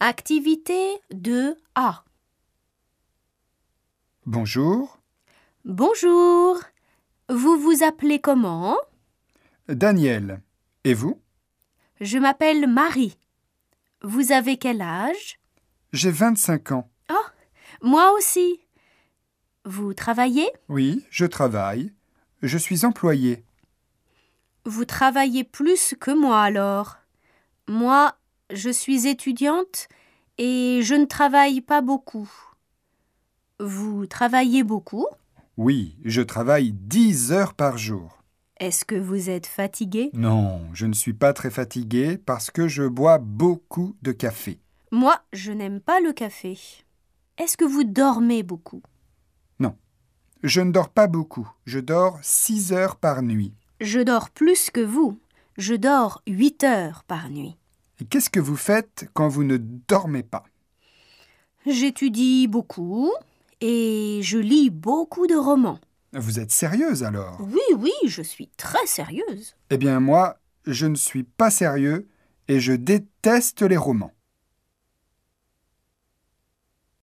Activité 2A. Bonjour. Bonjour. Vous vous appelez comment? Daniel. Et vous? Je m'appelle Marie. Vous avez quel âge? J'ai 25 ans. Oh, moi aussi. Vous travaillez? Oui, je travaille. Je suis employé. Vous travaillez plus que moi alors. Moi, je suis étudiante et je ne travaille pas beaucoup. Vous travaillez beaucoup? Oui, je travaille 10 heures par jour. Est-ce que vous êtes fatigué? Non, je ne suis pas très fatigué parce que je bois beaucoup de café. Moi, je n'aime pas le café. Est-ce que vous dormez beaucoup? Non, je ne dors pas beaucoup. Je dors 6 heures par nuit. Je dors plus que vous. Je dors 8 heures par nuit. Et qu'est-ce que vous faites quand vous ne dormez pas? J'étudie beaucoup et je lis beaucoup de romans. Vous êtes sérieuse alors? Oui, je suis très sérieuse. Eh bien moi, je ne suis pas sérieux et je déteste les romans.